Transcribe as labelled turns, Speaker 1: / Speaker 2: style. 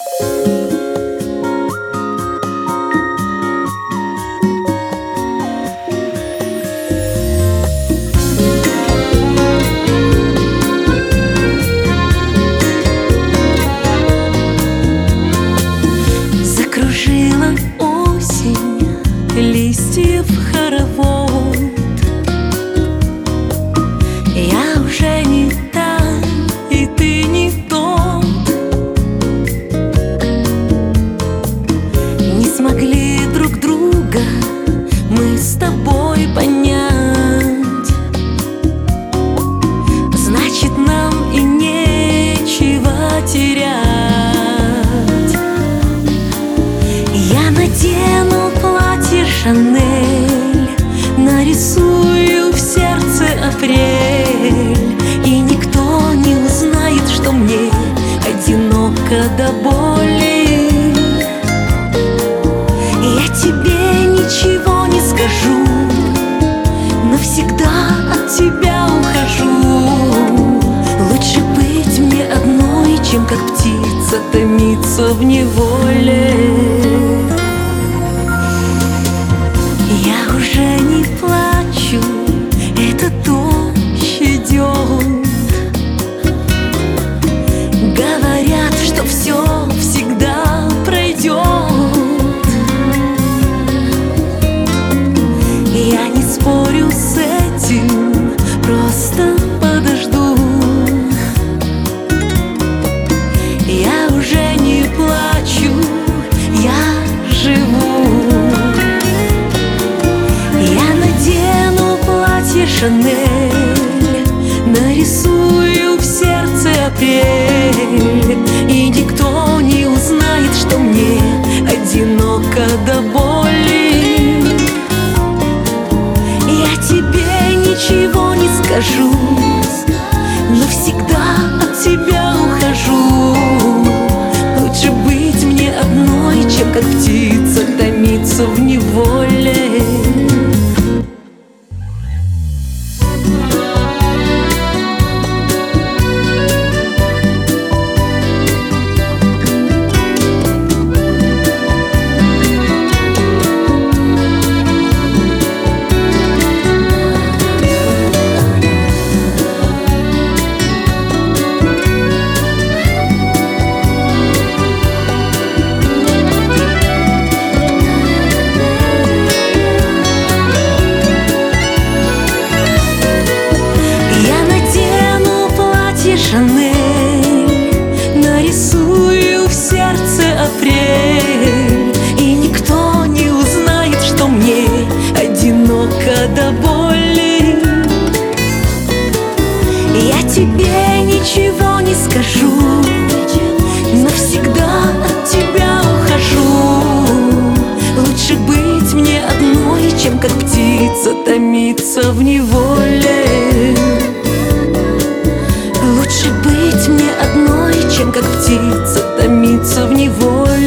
Speaker 1: Закружила осень листьев хоровод. Я уже не та, и ты не тот. Не смогли друг друга мы с тобой понять. Значит, нам и нечего терять. Я надену платье Шанель, нарисую в сердце апрель, и никто не узнает, что мне одиноко до боли. Я тебе ничего не скажу, навсегда от тебя ухожу. Лучше быть мне одной, чем как птица томиться в неволе. Я уже не плачу, это дождь идет. Говорят, что все всегда пройдет. Я не спорю с этим, просто подожду. Я уже не плачу, я живу. Я надену платье Шанель, нарисую в сердце апрель, и никто не узнает, что мне одиноко до боли. Я тебе ничего не скажу, навсегда от тебя ухожу. Лучше быть мне одной, чем как птица томиться в неволе. Шанель, нарисую в сердце апрель, и никто не узнает, что мне одиноко до боли. Я тебе ничего не скажу, навсегда от тебя ухожу. Лучше быть мне одной, чем как птица томиться в неволе. Лучше быть мне одной, чем как птица томиться в неволе.